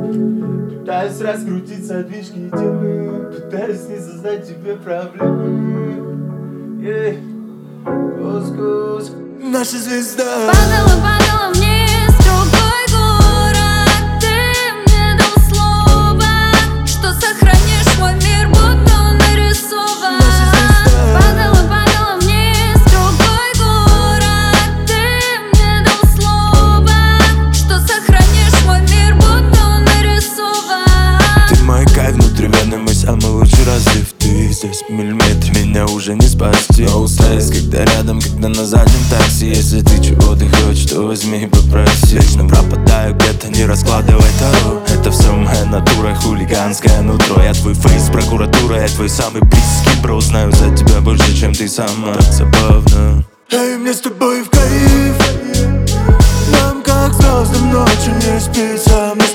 Пытаюсь раскрутить задвижки темы, пытаюсь не создать тебе проблемы. Кус-кус. Наша звезда падала вниз, другой город. Ты мне дал слово, что сохранишь мой мир, будто он нарисован. Падала вниз, другой город. Ты мне дал слово, что сохранишь мой мир, будто он нарисован. Ты мой кайф, внутривенный мой самый лучший разлив. Ты здесь в миллиметре, меня уже не спасти. Но усталость, когда рядом, когда на заднем такси. Если ты чего-то хочешь, то возьми и попроси. Вечно пропадаю где-то, не раскладывай таро. Это все моя натура, хулиганское нутро. Я твой фейс, прокуратура, я твой самый близкий бро. Знаю за тебя больше, чем ты сама. Так забавно. Эй, мне с тобой в кайф. Нам как звездам ночью не спится.